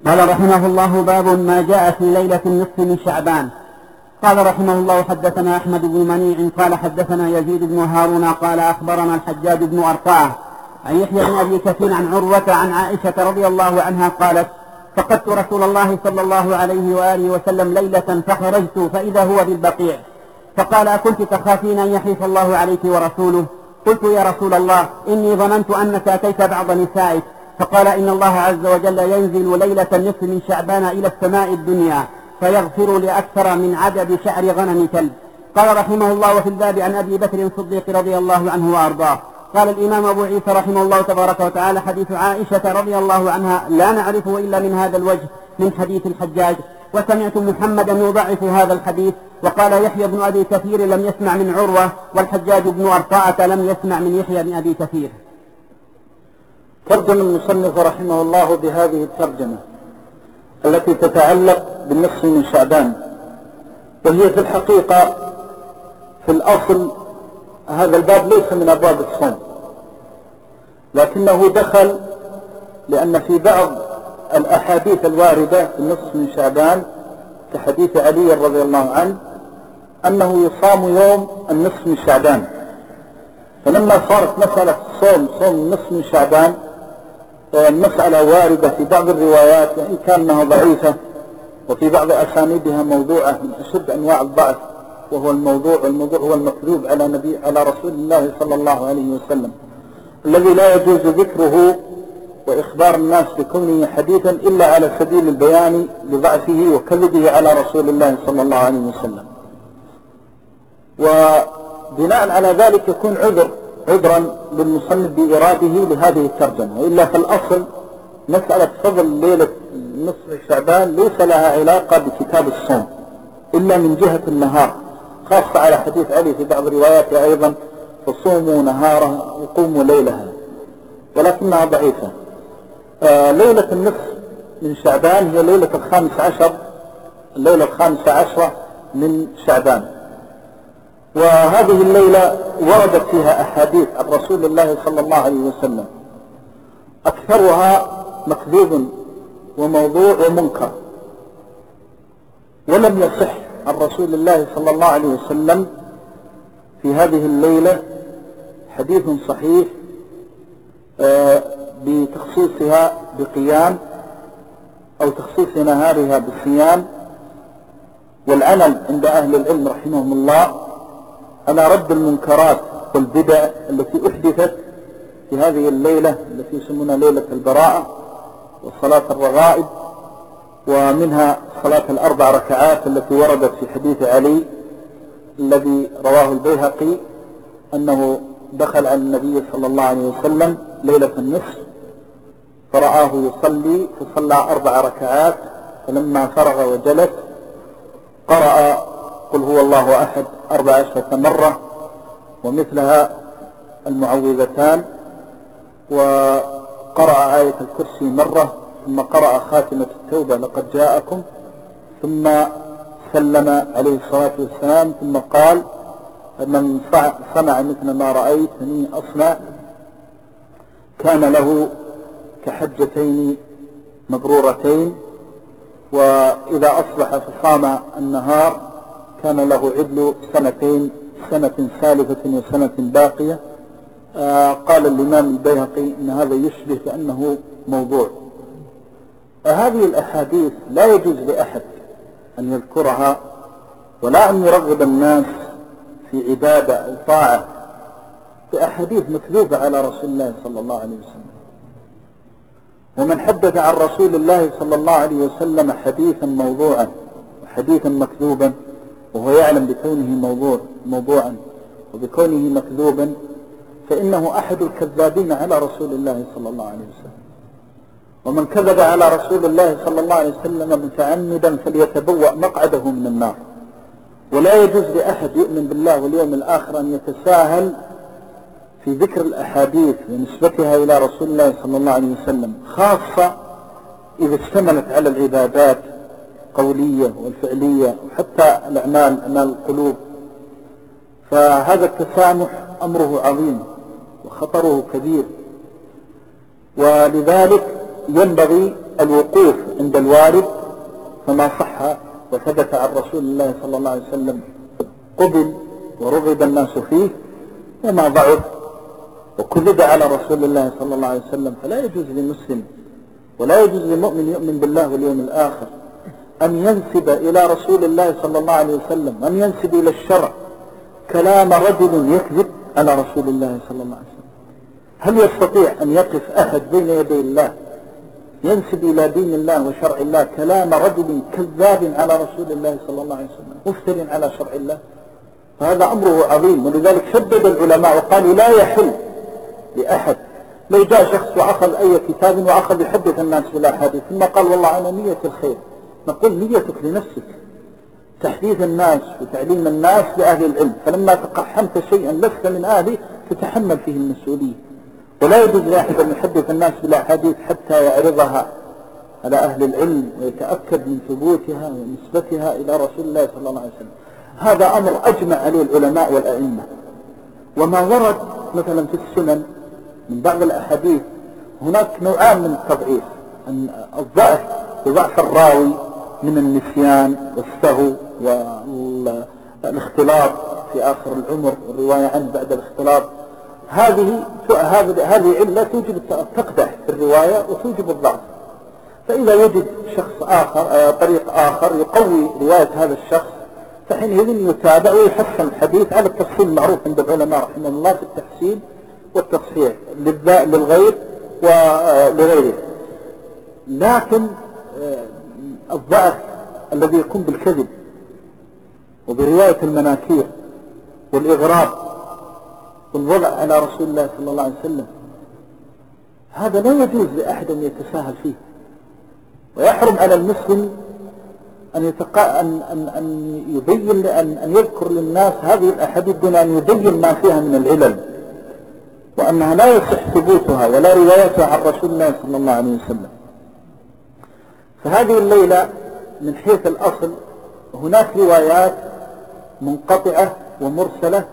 قال رحمه الله: باب ما جاء في ليلة النصف من شعبان. قال رحمه الله: حدثنا أحمد بن منيع قال حدثنا يزيد بن هارون قال أخبرنا الحجاج بن أرطاة عن يحيى بن أبي كثير عن عروة عن عائشة رضي الله عنها قالت: فقدت رسول الله صلى الله عليه وآله وسلم ليلة فخرجت فإذا هو بالبقيع، فقال: أكنت تخافين أن يحيف الله عليك ورسوله؟ قلت: يا رسول الله، إني ظننت أنك أتيت بعض نسائك. فقال: إن الله عز وجل ينزل ليلة النصف من شعبان إلى السماء الدنيا فيغفر لأكثر من عدد شعر غنم كلب. قال رحمه الله: وفي الباب عن أبي بكر الصديق رضي الله عنه وأرضاه. قال الإمام أبو عيسى رحمه الله تبارك وتعالى: حديث عائشة رضي الله عنها لا نعرفه إلا من هذا الوجه من حديث الحجاج، وسمعت محمدا يضعف هذا الحديث. وقال يحيى بن أبي كثير لم يسمع من عروة، والحجاج بن أرطاة لم يسمع من يحيى بن أبي كثير. ترجم المصنف رحمه الله بهذه الترجمة التي تتعلق بالنصف من شعبان، وهي في الحقيقة في الأصل هذا الباب ليس من أبواب الصوم، لكنه دخل لأن في بعض الأحاديث الواردة في النصف من شعبان كحديث علي رضي الله عنه أنه يصام يوم النصف من شعبان، فلما صارت مسألة صوم النصف من شعبان المسألة واردة في بعض الروايات وإن كانها ضعيفة، وفي بعض أسانيدها موضوعة من أشد أنواع الضعف، وهو الموضوع هو المكذوب على رسول الله صلى الله عليه وسلم، الذي لا يجوز ذكره وإخبار الناس بكونه حديثا إلا على سبيل البيان لضعفه وكذبه على رسول الله صلى الله عليه وسلم. وبناء على ذلك يكون عذرا للمصنف بإراده لهذه الترجمة، وإلا في الأصل مسألة فضل ليلة نصف شعبان ليس لها علاقة بكتاب الصوم إلا من جهة النهار، خاصة على حديث علي في بعض رواياته أيضا: فصوموا نهارها وقوموا ليلها، ولكنها ضعيفة. ليلة النصف من شعبان هي الليلة الخامسة عشرة من شعبان، وهذه الليلة وردت فيها أحاديث عن رسول الله صلى الله عليه وسلم أكثرها مكذوب وموضوع ومنكر، ولم يصح عن رسول الله صلى الله عليه وسلم في هذه الليلة حديث صحيح بتخصيصها بقيام أو تخصيص نهارها بالصيام، والعمل عند أهل العلم رحمهم الله على رد المنكرات والبدع التي أحدثت في هذه الليلة التي يسمونها ليلة البراءة وصلاة الرغائب، ومنها صلاة الأربع ركعات التي وردت في حديث علي الذي رواه البيهقي أنه دخل على النبي صلى الله عليه وسلم ليلة النصف فرآه يصلي فصلى 4 ركعات، فلما فرغ وجلس قرأ قل هو الله أحد 14 مرة ومثلها المعوذتان، وقرأ آية الكرسي مرة، ثم قرأ خاتمة التوبة لقد جاءكم، ثم سلم عليه الصلاة والسلام، ثم قال: من صنع مثل ما رأيتني أصنع كان له كحجتين مبرورتين، وإذا أصبح فصام النهار كان له عدل سنة سالفة وسنة باقية. قال الإمام البيهقي إن هذا يشبه بأنه موضوع. هذه الأحاديث لا يجوز لأحد أن يذكرها ولا أن يرغب الناس في عبادة أو طاعة بأحاديث مكذوبة على رسول الله صلى الله عليه وسلم. ومن حدث عن رسول الله صلى الله عليه وسلم حديثا موضوعا وحديثا مكذوبا وهو يعلم بكونه موضوعا وبكونه مكذوبا فإنه أحد الكذابين على رسول الله صلى الله عليه وسلم. ومن كذب على رسول الله صلى الله عليه وسلم متعمدا فليتبوأ مقعده من النار. ولا يجوز لأحد يؤمن بالله واليوم الآخر أن يتساهل في ذكر الأحاديث ونسبتها إلى رسول الله صلى الله عليه وسلم، خاصة إذا اشتملت على العبادات القولية والفعلية وحتى الأعمال القلوب، فهذا التسامح أمره عظيم وخطره كبير. ولذلك ينبغي الوقوف عند الوارد فما صح وثبت عن رسول الله صلى الله عليه وسلم قبل ورغب الناس فيه، وما ضعف وكذب على رسول الله صلى الله عليه وسلم فلا يجوز لمسلم ولا يجوز لمؤمن يؤمن بالله واليوم الآخر أن ينسب إلى رسول الله صلى الله عليه وسلم، أن ينسب إلى الشرع كلام رجل يكذب على رسول الله صلى الله عليه وسلم. هل يستطيع أن يقف أحد بين يدي الله ينسب إلى دين الله وشرع الله كلام رجل كذاب على رسول الله صلى الله عليه وسلم مفتر على شرع الله؟ فهذا أمره عظيم. ولذلك شدد العلماء وقالوا لا يحل لأحد لو جاء شخص وأخذ أي كتاب وأخذ يحدث الناس بالأحاديث ثم قال والله أنا نية الخير، نقول نيتك لنفسك، تحديث الناس وتعليم الناس لأهل العلم، فلما تقحمت شيئا لست من أهله تتحمل فيه المسؤولية. ولا يجوز لأحد أن يحدث الناس بالأحاديث حتى يعرضها على أهل العلم ويتأكد من ثبوتها ونسبتها إلى رسول الله صلى الله عليه وسلم. هذا أمر أجمع عليه العلماء والأئمة. وما ورد مثلا في السنن من بعض الأحاديث هناك نوعان من التضعيف، الضعف بضعف الراوي من النسيان والسهو والاختلاط في آخر العمر والرواية عنه بعد الاختلاط. هذه علة توجب تقدح في الرواية وتوجب الضعف. فإذا وجد شخص آخر طريق آخر يقوي رواية هذا الشخص فحينئذ يتابع ويحسن الحديث على التفصيل المعروف عند العلماء رحمه الله في التحسين والتصحيح للغير ولغيره. لكن الضعف الذي يكون بالكذب وبرواية المناكير والإغراب والوضع على رسول الله صلى الله عليه وسلم هذا لا يجوز لأحد أن يتساهل فيه، ويحرم على المسلم أن يبين أن يذكر للناس هذه الأحاديث دون أن يبين ما فيها من العلل، وأنها لا يصح ثبوتها ولا روايتها عن رسول الله صلى الله عليه وسلم. فهذه الليلة من حيث الأصل هناك روايات منقطعة ومرسلة،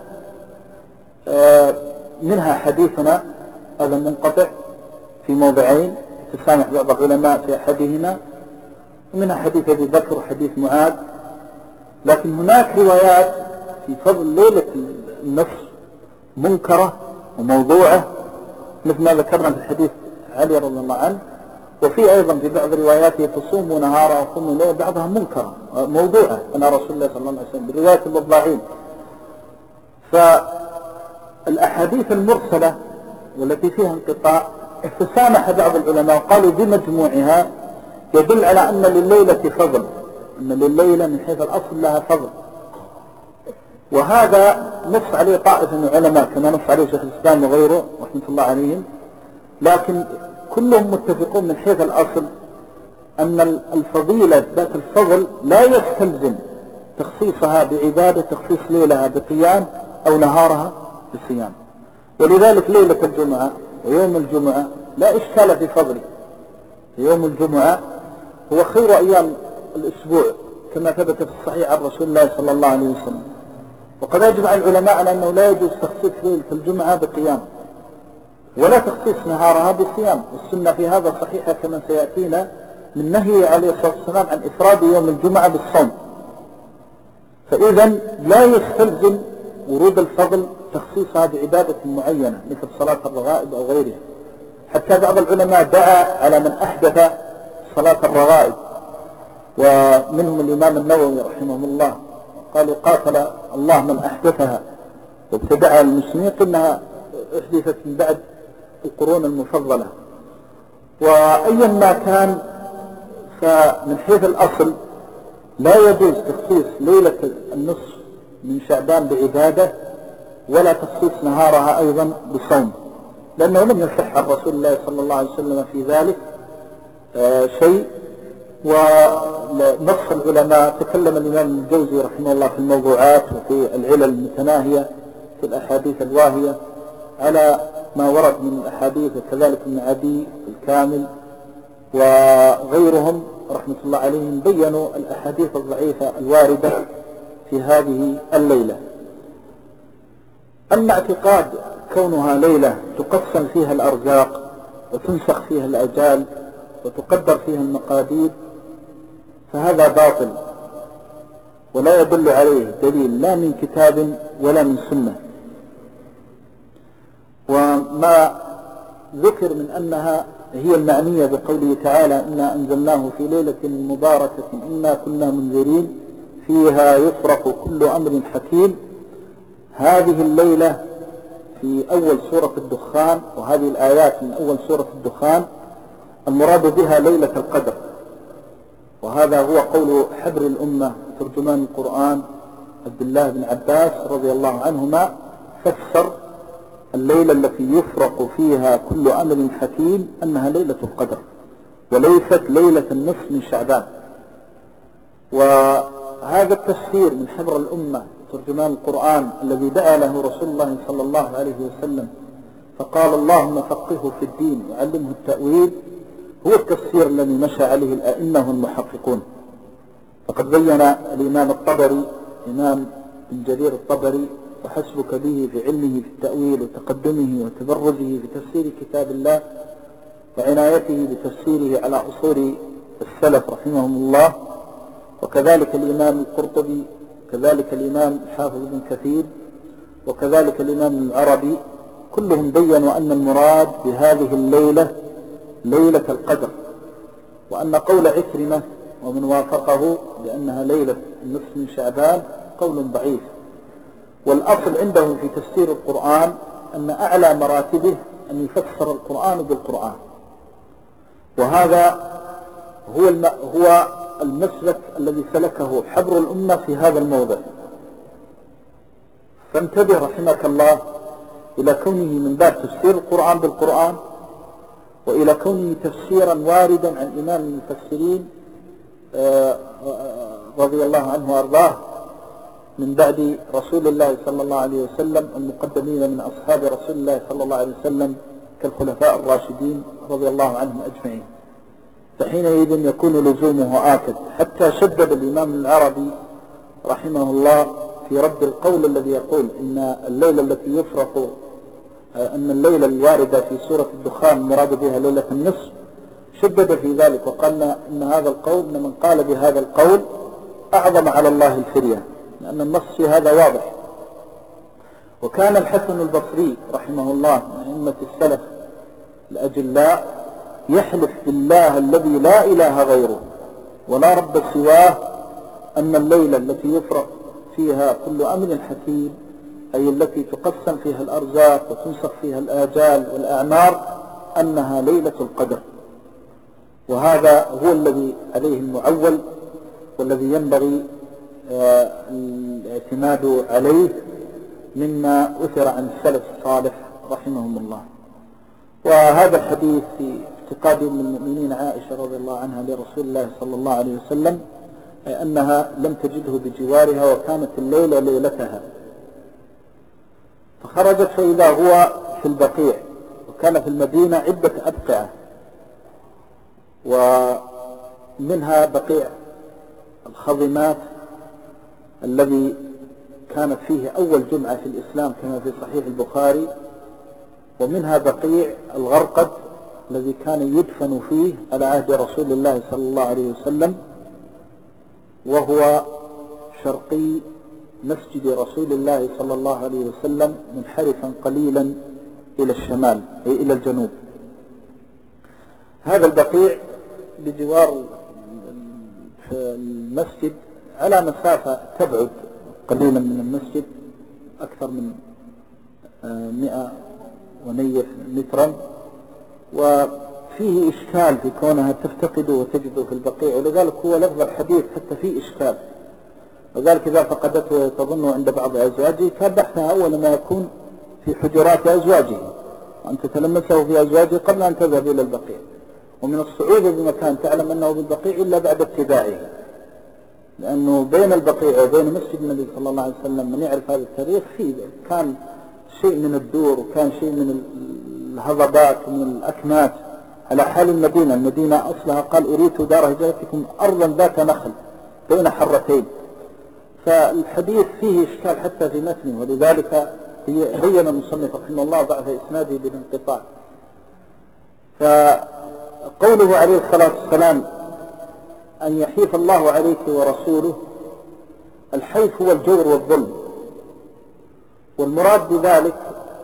منها حديثنا هذا منقطع في موضعين تسامح بعض العلماء في أحدهما، ومنها حديث أبي بكر وحديث معاذ. لكن هناك روايات في فضل ليلة النصف منكرة وموضوعة مثل ما ذكرنا في الحديث علي رضي الله عنه، وفي أيضا في بعض رواياته تصوموا نهارا وصوموا ليلة بعضها منكرة موضوعة أنا رسول الله صلى الله عليه وسلم برواية الوضاعين. فالأحاديث المرسلة والتي فيها انقطاع تسامح بعض العلماء وقالوا بمجموعها يدل على أن لليلة فضل، أن لليلة من حيث الأصل لها فضل. وهذا نص عليه طائفة من العلماء كما نص عليه شيخ الإسلام وغيره رحمة الله عليهم، لكن كلهم متفقون من حيث الأصل أن الفضيلة ذات الفضل لا يستلزم تخصيصها بعبادة، تخصيص ليلها بقيام أو نهارها بصيام. ولذلك ليلة الجمعة ويوم الجمعة لا إشكال في فضله. يوم الجمعة هو خير أيام الأسبوع كما ثبت في الصحيح عن رسول الله صلى الله عليه وسلم. وقد أجمع العلماء على أنه لا يجوز تخصيص ليلة الجمعة بقيام ولا تخصيص نهارها بصيام، والسنة في هذا صحيحة كما سيأتينا من نهي عليه الصلاة والسلام عن إفراد يوم الجمعة بالصوم. فإذا لا يستلزم ورود الفضل تخصيصها بعبادة معينة مثل صلاة الرغائب أو غيرها. حتى بعض العلماء دعا على من أحدث صلاة الرغائب، ومنهم الإمام النووي رحمه الله قالوا قاتل الله من أحدثها وابتدعها المسلمين إنها أحدثت من بعد القرون المفضلة. وأيا ما كان فمن حيث الأصل لا يجوز تخصيص ليلة النصف من شعبان بعبادة ولا تخصيص نهارها أيضا بصوم، لأنه لم يصح عن رسول الله صلى الله عليه وسلم في ذلك شيء. ونص العلماء تكلم الإمام الجوزي رحمه الله في الموضوعات وفي العلل المتناهية في الأحاديث الواهية على ما ورد من الأحاديث، وكذلك ابن عدي الكامل وغيرهم رحمة الله عليهم بيّنوا الأحاديث الضعيفة الواردة في هذه الليلة. أما اعتقاد كونها ليلة تقسم فيها الأرزاق وتنسخ فيها الأجال وتقدر فيها المقادير فهذا باطل ولا يدل عليه دليل لا من كتاب ولا من سنة. وما ذكر من أنها هي المعنية بقوله تعالى إنا أنزلناه في ليلة مباركة إنا كنا منذرين فيها يفرق كل أمر حكيم، هذه الليلة في أول سورة الدخان، وهذه الآيات من أول سورة الدخان المراد بها ليلة القدر. وهذا هو قول حبر الأمة ترجمان القرآن عبد الله بن عباس رضي الله عنهما، فسر الليلة التي يفرق فيها كل أمر حكيم أنها ليلة القدر وليست ليلة النصف من شعبان. وهذا التفسير من حبر الأمة ترجمان القرآن الذي دعا له رسول الله صلى الله عليه وسلم فقال اللهم فقهه في الدين وعلمه التأويل، هو التفسير الذي مشى عليه الأئمة والمحققون. فقد بين الإمام الطبري إمام بن جرير الطبري وحسبك به في علمه في التأويل وتقدمه وتبرزه في تفسير كتاب الله وعنايته بتفسيره على أصول السلف رحمهم الله، وكذلك الإمام القرطبي، كذلك الإمام حافظ بن كثير، وكذلك الإمام العربي، كلهم بيّنوا أن المراد بهذه الليلة ليلة القدر، وأن قول عكرمة ومن وافقه بأنها ليلة النصف من شعبان قول ضعيف. والأصل عندهم في تفسير القرآن أن أعلى مراتبه أن يفسر القرآن بالقرآن، وهذا هو المسلك الذي سلكه حبر الأمة في هذا الموضع. فانتبه رحمك الله إلى كونه من باب تفسير القرآن بالقرآن، وإلى كونه تفسيرا واردا عن إمام المفسرين رضي الله عنه وأرضاه من بعد رسول الله صلى الله عليه وسلم، المقدمين من أصحاب رسول الله صلى الله عليه وسلم كالخلفاء الراشدين رضي الله عنهم أجمعين، فحينئذ يكون لزومه آكد. حتى شدد الإمام العربي رحمه الله في رد القول الذي يقول إن الليلة التي يفرق أن الليلة الواردة في سورة الدخان مراد بها ليلة النصف، شدد في ذلك وقال إن هذا القول إن من قال بهذا القول أعظم على الله الفرية، لأن النص في هذا واضح. وكان الحسن البصري رحمه الله من أئمة السلف الأجلاء يحلف بالله الذي لا إله غيره ولا رب سواه أن الليلة التي يفرق فيها كل أمر حكيم، أي التي تقسم فيها الأرزاق وتنسخ فيها الآجال والأعمار، أنها ليلة القدر. وهذا هو الذي عليه المعول والذي ينبغي الاعتماد عليه مما أثر عن السلف الصالح رحمهم الله. وهذا الحديث في اعتقاد من المؤمنين عائشة رضي الله عنها لرسول الله صلى الله عليه وسلم أنها لم تجده بجوارها وكانت الليلة ليلتها، فخرجت فإذا هو في البقيع، وكان في المدينة عدة أبقعة، ومنها بقيع الخضمات الذي كانت فيه أول جمعة في الإسلام كما في صحيح البخاري، ومنها بقيع الغرقد الذي كان يدفن فيه على عهد رسول الله صلى الله عليه وسلم، وهو شرقي مسجد رسول الله صلى الله عليه وسلم منحرفا قليلا إلى الشمال أي إلى الجنوب. هذا البقيع بجوار المسجد على مسافة تبعد قليلا من المسجد أكثر من 100 ونيف مترا، وفيه إشكال في كونها تفتقد وتجد في البقيع، ولذلك هو لفظ الحديث حتى فيه إشكال. وذلك إذا فقدته تظنه عند بعض أزواجه كان بحثها أول ما يكون في حجرات أزواجه، وأن تتلمسه في أزواجه قبل أن تذهب إلى البقيع. ومن الصعوبة بمكان تعلم أنه بالبقيع إلا بعد اتباعه، لأنه بين البقيع وبين مسجد النبي صلى الله عليه وسلم من يعرف هذا التاريخ فيه كان شيء من الدور وكان شيء من الهضبات ومن الأكمات على حال المدينة. المدينة أصلها قال أريت دار هجرتكم أرضا ذات نخل بين حرتين، فالحديث فيه إشكال حتى في متنه، ولذلك بين المصنف رحمه الله ضعف إسناده بالانقطاع. وقوله عليه الصلاة والسلام أن يحيف الله عليك ورسوله، الحيف هو الجور والظلم، والمراد بذلك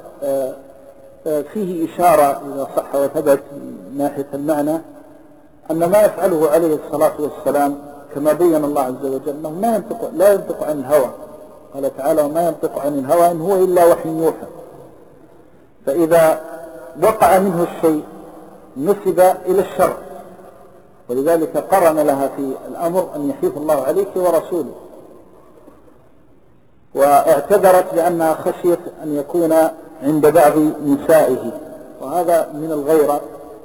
فيه إشارة إذا صح وثبت من ناحية المعنى أن ما يفعله عليه الصلاة والسلام كما بين الله عز وجل أنه لا ينطق عن الهوى، قال تعالى وما ينطق عن الهوى إن هو إلا وحي يوحى. فإذا وقع منه الشيء نسب إلى الشر، ولذلك قرن لها في الأمر أن يحيف الله عليك ورسوله، واعتذرت لأنها خشيت أن يكون عند بعض نسائه، وهذا من الغيرة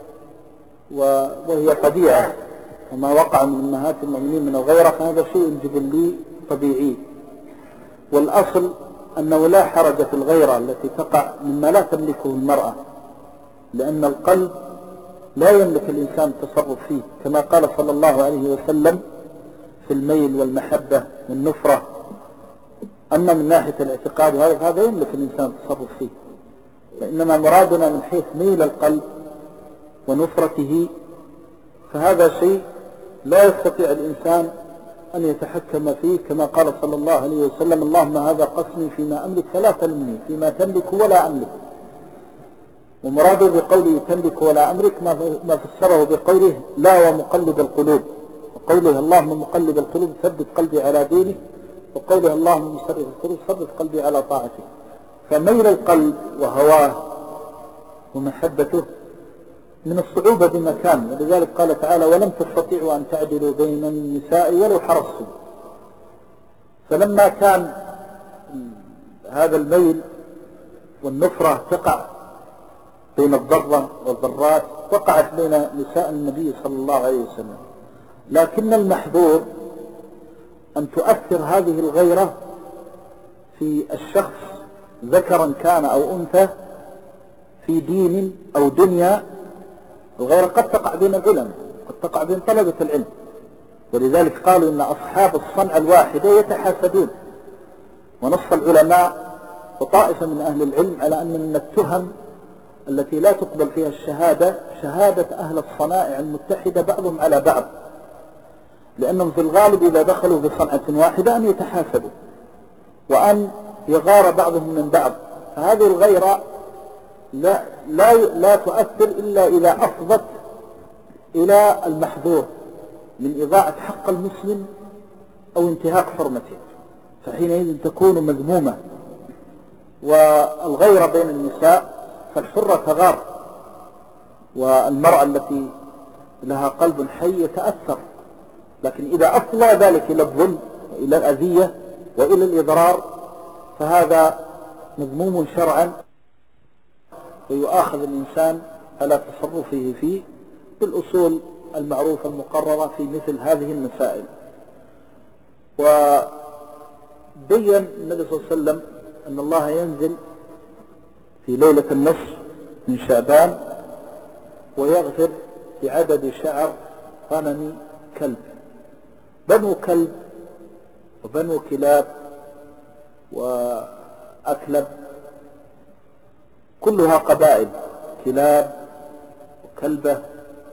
وهي طبيعة، وما وقع من أمهات المؤمنين من الغيرة فهذا شيء جبلي طبيعي. والأصل أنه لا حرج في الغيرة التي تقع مما لا تملكه المرأة، لأن القلب لا يملك الإنسان التصرف فيه، كما قال صلى الله عليه وسلم في الميل والمحبة والنفرة. أما من ناحية الاعتقاد هذا يملك الإنسان التصرف فيه، فإنما مرادنا من حيث ميل القلب ونفرته فهذا شيء لا يستطيع الإنسان أن يتحكم فيه، كما قال صلى الله عليه وسلم اللهم هذا قسمي فيما أملك فلا تلمني فيما تملك ولا أملك. ومراده بقوله تملك ولا أملك ما فسره بقوله لا ومقلب القلوب، وقوله اللهم مقلب القلوب ثبت قلبي على دينك، وقوله اللهم مصرف القلوب ثبت قلبي على طاعتك. فميل القلب وهواه ومحبته من الصعوبة بمكان، ولذلك قال تعالى ولم تستطيعوا أن تعدلوا بين النساء ولو حرصتم. فلما كان هذا الميل والنفرة تقع بين الضرة والضرات وقعت بين نساء النبي صلى الله عليه وسلم، لكن المحظور أن تؤثر هذه الغيرة في الشخص ذكرا كان أو أنثى في دين أو دنيا. الغيرة قد تقع بين العلماء، قد تقع بين طلبة العلم، ولذلك قالوا إن أصحاب الصنعة الواحدة يتحاسدون. ونص العلماء وطائفة من أهل العلم على أن من التهم التي لا تقبل فيها الشهادة شهادة أهل الصنائع المتحدة بعضهم على بعض، لأنهم في الغالب إذا دخلوا بصنعة واحدة أن يتحاسدوا وأن يغار بعضهم من بعض. فهذه الغيرة لا تؤثر إلا إذا أفضت إلى المحظور من إضاعة حق المسلم أو انتهاك حرمته، فحينئذ تكون مذمومة. والغيرة بين النساء فالحرة تغار، والمرأة التي لها قلب حي يتأثر، لكن إذا أفضى ذلك إلى الظلم وإلى الأذية وإلى الإضرار فهذا مذموم شرعا، ويؤاخذ الإنسان على تصرفه فيه بالأصول المعروفة المقررة في مثل هذه المسائل. وبين النبي صلى الله عليه وسلم أن الله ينزل في ليلة النصف من شعبان ويغفر بعدد شعر غنم كلب. بنو كلب وبنو كلاب وأكلب كلها قبائل، كلاب وكلبة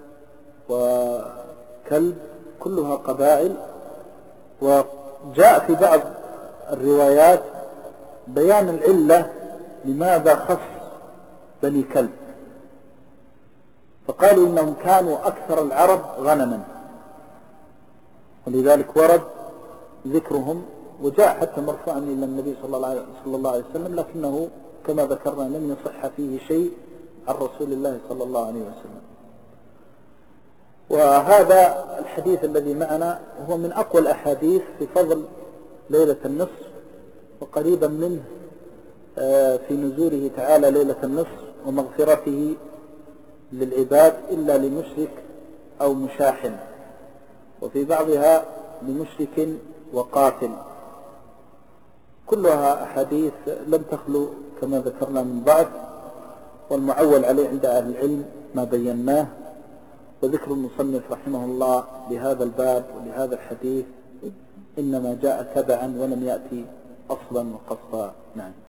وكلب كلها قبائل. وجاء في بعض الروايات بيان العلة لماذا خص بني كلب، فقالوا إنهم كانوا أكثر العرب غنما، ولذلك ورد ذكرهم، وجاء حتى مرفوعا إلى النبي صلى الله عليه وسلم، لكنه كما ذكرنا لم يصح فيه شيء عن رسول الله صلى الله عليه وسلم. وهذا الحديث الذي معنا هو من أقوى الأحاديث في فضل ليلة النصف، وقريبا منه في نزوله تعالى ليلة النصف ومغفرته للعباد إلا لمشرك أو مشاحن، وفي بعضها لمشرك وقاتل. كلها أحاديث لم تخلو كما ذكرنا من ضعف، والمعول عليه عند أهل العلم ما بيناه. وذكر المصنف رحمه الله لهذا الباب ولهذا الحديث إنما جاء تبعا ولم يأتي أصلا وقصدا. نعم.